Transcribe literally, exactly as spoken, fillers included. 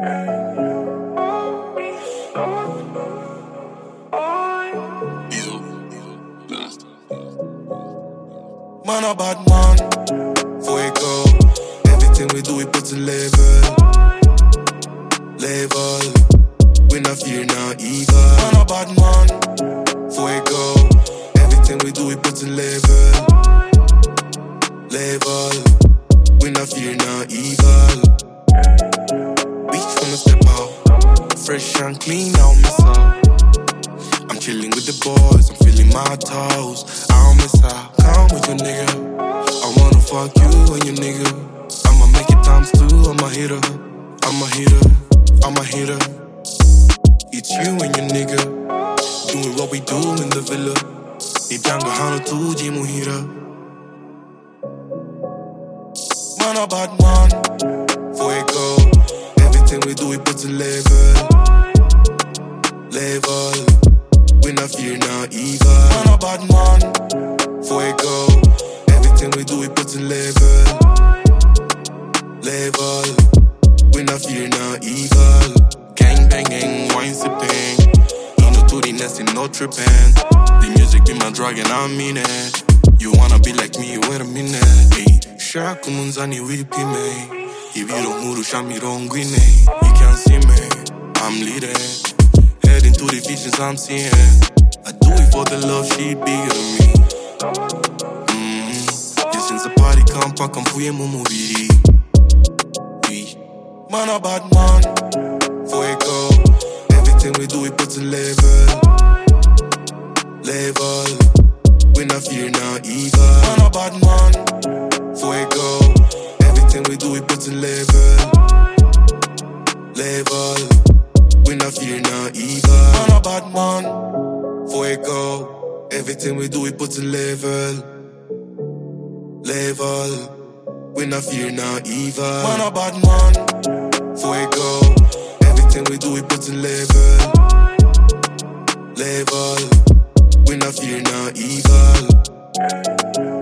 Man a bad man, fuego. Everything we do we put to level, level. We not fear no evil. Man a bad man, fuego. Everything we do we put to level, level. We not fear no evil. Beach when I step out, fresh and clean now miss out. I'm chilling with the boys, I'm feeling my toes. I don't miss out. Come with your nigga. I wanna fuck you and your nigga. I'ma make it times two, I'm a hitter. I'm a hitter, I'm a hitter. It's you and your nigga doing what we do in the villa. Ibyango hano tuji muhira. Man a bad man, fuego. Everything we do we put to level, level. We not fear no evil. Man a bad man, fuego. Everything we do we put to level, level. We not fear no evil. Gang banging, wine sipping. You know to the nest and no tripping. The music be my drug and I mean it. You wanna be like me, wait a minute. Hey, shaku munzani whippy me. If you don't move, show me wrong guinea. You can't see me, I'm leading. Heading to the visions I'm seeing. I do it for the love, she bigger than me. Mm-hmm. Yeah, since the party come, pack and fuye mu mubiri. Man a bad man, fuego. Everything we do we put to level, level. We not fear no evil. Man a bad man, fuego. Everything we do we put to level, level. We not fear no evil. Man a bad man, fuego. Everything we do we put to level, level. We not fear no evil. Man a bad man, fuego. Everything we do we put to level, level. We not fear no evil.